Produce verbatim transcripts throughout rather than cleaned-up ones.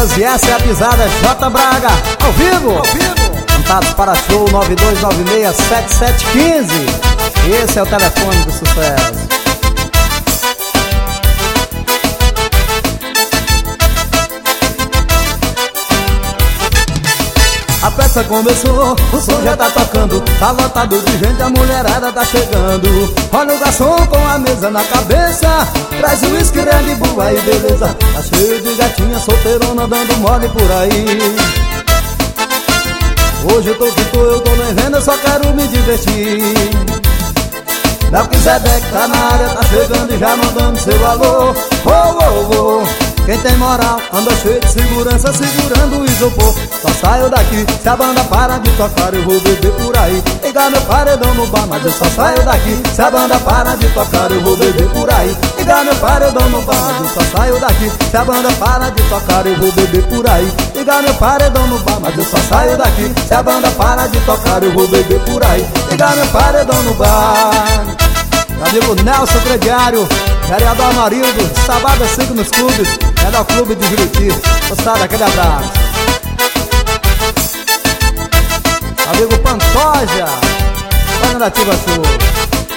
sucesso. E essa é a pisada J Braga, ao vivo, ao vivo. Contatos para show nove dois nove seis sete sete um cinco. Esse é o telefone do sucesso. A festa começou, o som já tá tocando, tá lotado de gente, a mulherada tá chegando. Olha o garçom com a mesa na cabeça, traz o uísque, Red Bull, aí beleza. Tá cheio de gatinha solteirona dando mole por aí. Hoje eu tô que tô, eu tô nem vendo, eu só quero me divertir. Melquisedeque tá na área, tá chegando e já mandando seu alô. Oh, oh, oh. Quem tem moral anda cheio de segurança, segurando o isopor. Só saio daqui se a banda para de tocar, eu vou beber por aí. Ligar meu paredão no bar, mas eu só saio daqui se a banda para de tocar, eu vou beber por aí. Ligar meu paredão no bar, mas eu só saio daqui se a banda para de tocar, eu vou beber por aí. Ligar meu paredão no bar, mas eu só saio daqui se a banda para de tocar, eu vou beber por aí. Ligar meu paredão no bar. Meu amigo Nelson Crediário, vereador Amarildo, sábado cinco nos clubes, melhor clube de Juruti. Moçada, aquele abraço. Meu amigo Pantoja, Banda Nativa Show.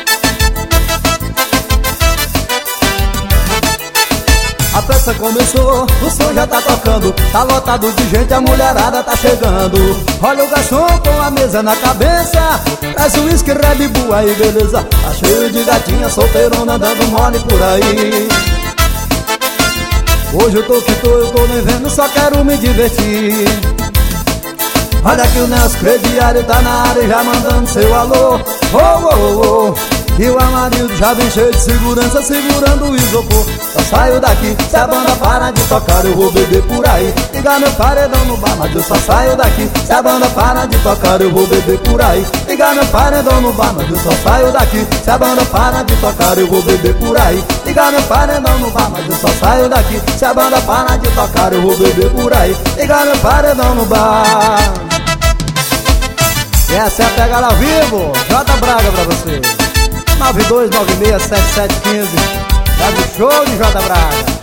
A festa começou, o som já tá tocando, tá lotado de gente, a mulherada tá chegando. Olha o garçom com a mesa na cabeça, traz o uísque, Red Bull, aí beleza. Tá cheio de gatinha solteirona dando mole por aí. Hoje eu tô que tô, eu tô nem vendo, só quero me divertir. Olha que o Nelson Crediário tá na área já mandando seu alô. Oh, oh, oh. E o Amarildo já vem cheio de segurança, segurando o isopor. Só saio daqui se a banda para de tocar, eu vou beber por aí. Ligar meu paredão no bar, mas eu só saio daqui se a banda para de tocar, eu vou beber por aí. Ligar meu paredão no bar, mas eu só saio daqui se a banda para de tocar, eu vou beber por aí. Ligar meu paredão no bar, mas eu só saio daqui se a banda para de tocar, eu vou beber por aí. Ligar meu paredão no bar. E essa é a pegada ao vivo, J Braga pra você. nove dois nove seis sete sete um cinco. Dá de show de J Braga.